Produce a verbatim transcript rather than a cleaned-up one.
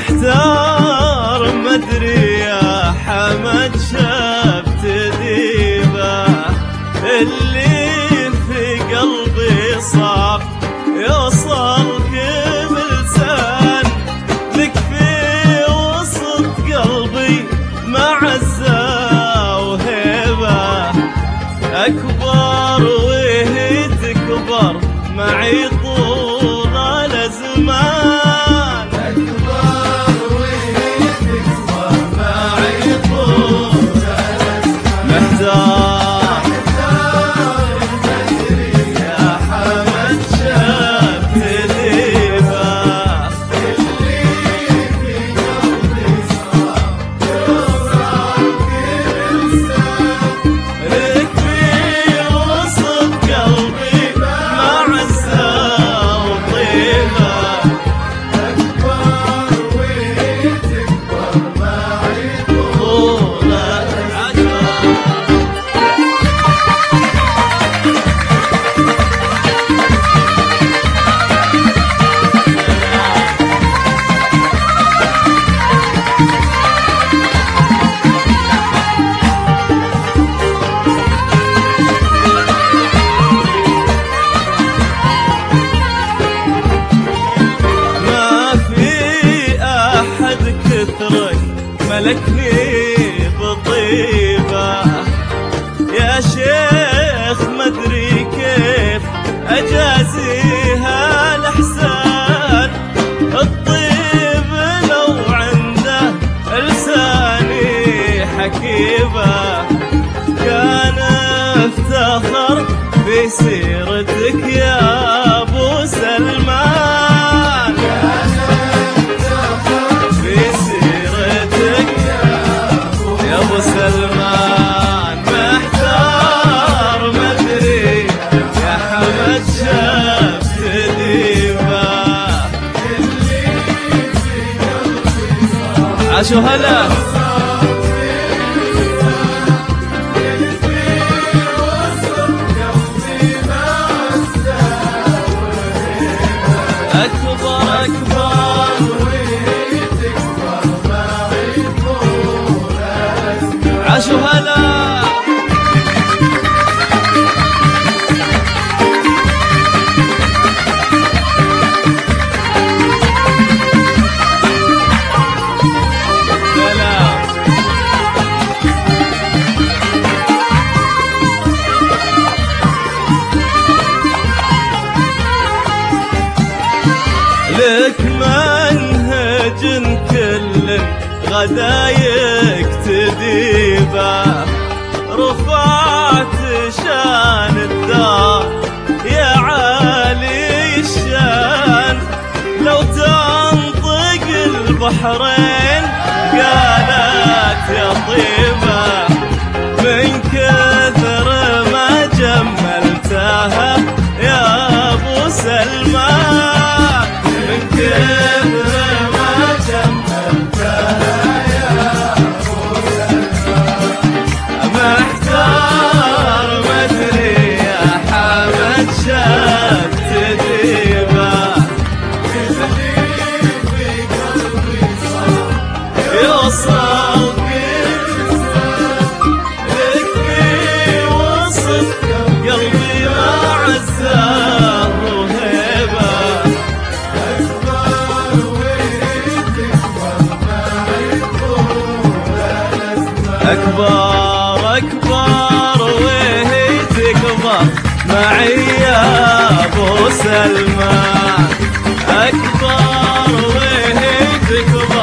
محتار مدري يا حمد شفت ذيبه اللي في قلبي صعب يوصل كم لسان لك في وسط قلبي معزة وهيبة أكبر وهي تكبر معي طول الأزمان أكبر وهي تكبر معي طول الأزمان محتار ملكني بطيبة يا شيخ مدري كيف أجازيها الإحسان الطيب لو عنده لساني حكيبة كان افتخر بسيرتك يا أبو سلمان سلمان محتار مدري يا حمد شفت ذيبه اللي في قلبي صار عاشوا هلا أكبر أكبر عاشوا هلا سلام لك منهج كل غدا يكتدي به رفعت شان الدار يا عالي الشان لو تنطق البحرين قالت يا طيبة من كثر ما جملتها يا أبو سلمان من كثر ما جملتها أكبر أكبر وهي تكبر معي يا أبو سلمان أكبر وهي تكبر